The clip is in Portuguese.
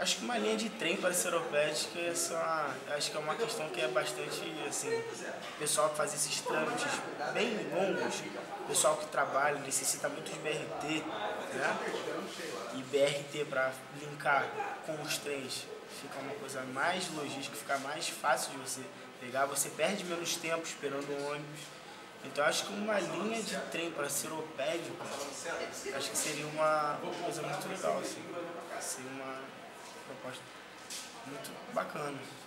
Acho que uma linha de trem para seropédica acho que é uma questão que é bastante, assim, pessoal que faz esses trâmites bem longos, pessoal que trabalha, necessita muito de BRT, né? E BRT para linkar com os trens fica uma coisa mais logística, fica mais fácil de você pegar, você perde menos tempo esperando o ônibus. Então acho que uma linha de trem para seropédico, acho que seria uma coisa muito legal, assim. Seria uma proposta muito bacana.